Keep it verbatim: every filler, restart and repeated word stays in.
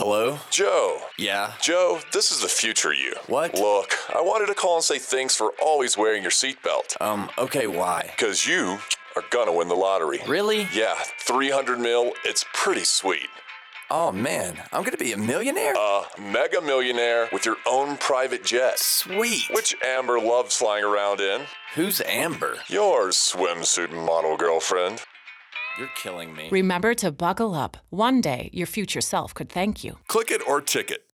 Hello? Joe. Yeah? Joe, this is the future you. What? Look, I wanted to call and say thanks for always wearing your seatbelt. Um, okay, why? Because you are gonna win the lottery. Really? Yeah, three hundred mil, it's pretty sweet. Oh, man, I'm gonna be a millionaire? Uh, mega millionaire with your own private jet. Sweet. Which Amber loves flying around in. Who's Amber? Your swimsuit model girlfriend. You're killing me. Remember to buckle up. One day, your future self could thank you. Click it or ticket.